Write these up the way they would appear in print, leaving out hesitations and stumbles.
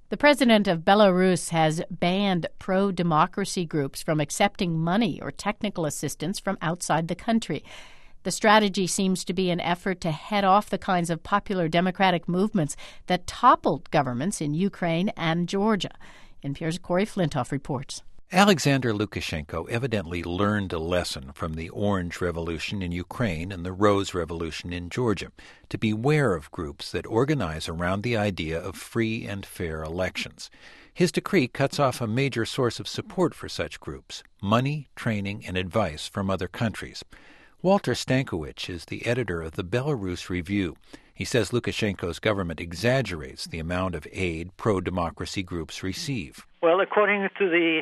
The president of Belarus has banned pro-democracy groups from accepting money or technical assistance from outside the country. The strategy seems to be an effort to head off the kinds of popular democratic movements that toppled governments in Ukraine and Georgia. NPR's Corey Flintoff reports. Alexander Lukashenko evidently learned a lesson from the Orange Revolution in Ukraine and the Rose Revolution in Georgia, to beware of groups that organize around the idea of free and fair elections. His decree cuts off a major source of support for such groups: money, training, and advice from other countries. Walter Stankiewicz is the editor of the Belarus Review. He says Lukashenko's government exaggerates the amount of aid pro-democracy groups receive. Well, according to the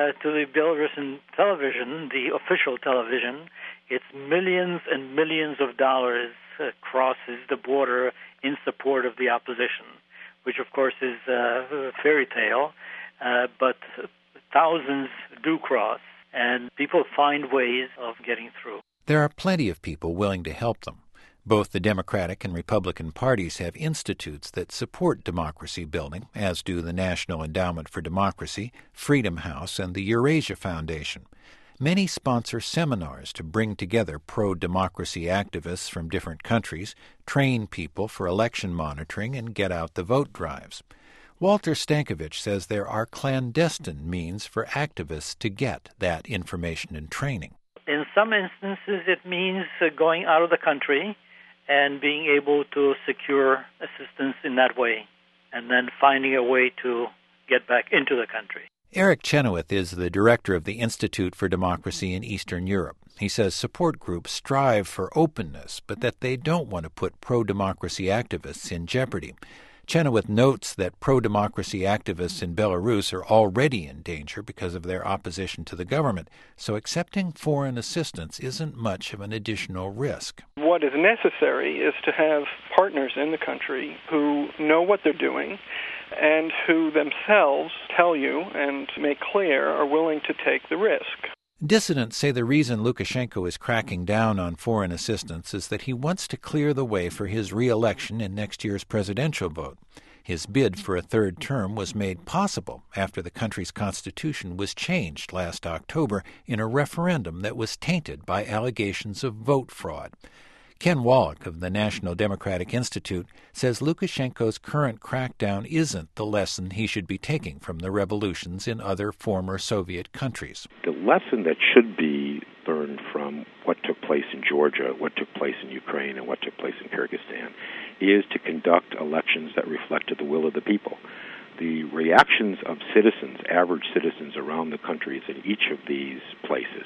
Belarusian television, the official television, it's millions and millions of dollars crosses the border in support of the opposition, which of course is a fairy tale, but thousands do cross, and people find ways of getting through. There are plenty of people willing to help them. Both the Democratic and Republican parties have institutes that support democracy building, as do the National Endowment for Democracy, Freedom House, and the Eurasia Foundation. Many sponsor seminars to bring together pro-democracy activists from different countries, train people for election monitoring, and get out the vote drives. Walter Stankiewicz says there are clandestine means for activists to get that information and training. In some instances, it means going out of the country and being able to secure assistance in that way, and then finding a way to get back into the country. Eric Chenoweth is the director of the Institute for Democracy in Eastern Europe. He says support groups strive for openness, but that they don't want to put pro-democracy activists in jeopardy. Chenoweth notes that pro-democracy activists in Belarus are already in danger because of their opposition to the government, so accepting foreign assistance isn't much of an additional risk. What is necessary is to have partners in the country who know what they're doing and who themselves tell you and make clear are willing to take the risk. Dissidents say the reason Lukashenko is cracking down on foreign assistance is that he wants to clear the way for his re-election in next year's presidential vote. His bid for a third term was made possible after the country's constitution was changed last October in a referendum that was tainted by allegations of vote fraud. Ken Wallach of the National Democratic Institute says Lukashenko's current crackdown isn't the lesson he should be taking from the revolutions in other former Soviet countries. The lesson that should be learned from what took place in Georgia, what took place in Ukraine, and what took place in Kyrgyzstan is to conduct elections that reflected the will of the people. The reactions of citizens, average citizens around the countries in each of these places,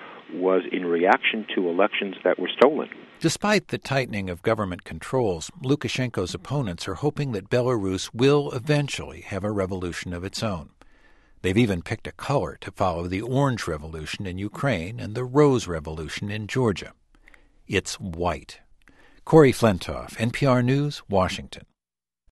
was in reaction to elections that were stolen. Despite the tightening of government controls, Lukashenko's opponents are hoping that Belarus will eventually have a revolution of its own. They've even picked a color to follow the Orange Revolution in Ukraine and the Rose Revolution in Georgia. It's white. Corey Flintoff, NPR News, Washington.